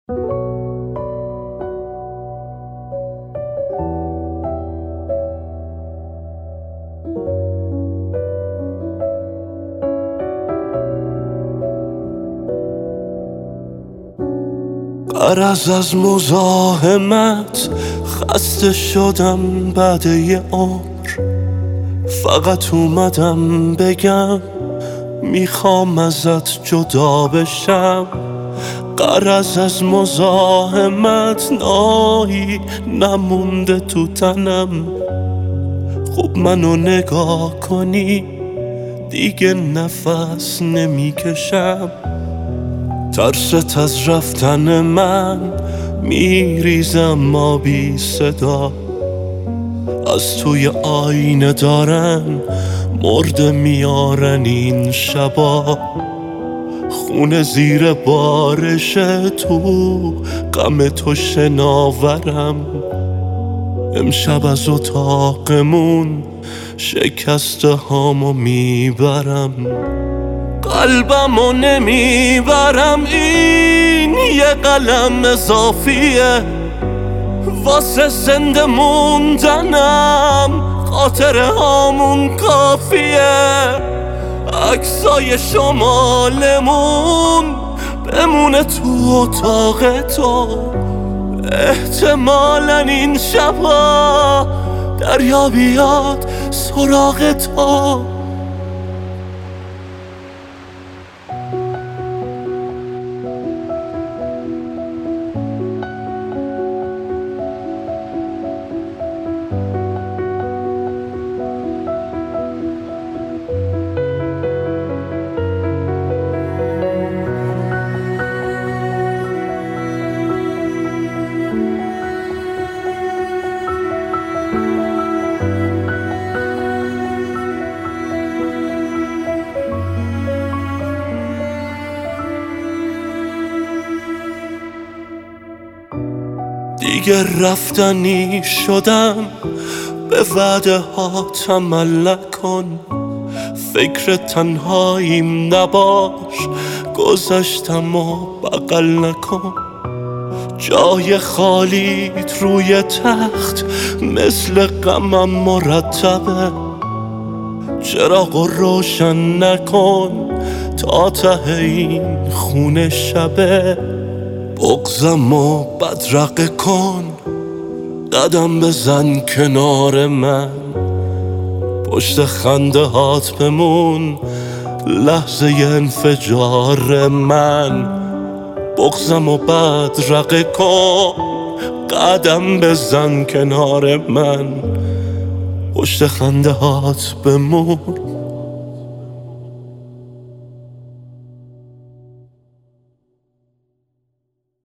غرض از مزاحمت خسته شدم بعد یه عمر، فقط اومدم بگم میخوام ازت جدا بشم. غرض از مزاحمت نایی نمونده تو تنم، خوب منو نگاه کنی دیگه نفس نمیکشم. ترست از رفتن من میریزم آبی صدا، از توی آینه دارن مرده میارن این شبا. خونه زیر بارشه تو غم تو شناورم، امشب از اتاقمون شکسته هامو میبرم. قلبمو نمیبرم، این یه قلم اضافیه واسه زنده موندنم، خاطره هامون کافیه. عکسای شمالمون بمونه تو اتاق تو، احتمالاً این شبا دریا بیاد سراغ تو. دیگه رفتنی شدم، به وعده ها عمل نکن. فکر تنهاییم نباش، گذشتم و بغل نکن. جای خالیت روی تخت مثل غمم مرتبه، چراغ روشن نکن تا ته این خونه شبه. بغضمو بدرقه کن، قدم بزن کنار من، پشت خنده هات بمون لحظه انفجار من. بغضمو بدرقه کن، قدم بزن کنار من، پشت خنده هات بمون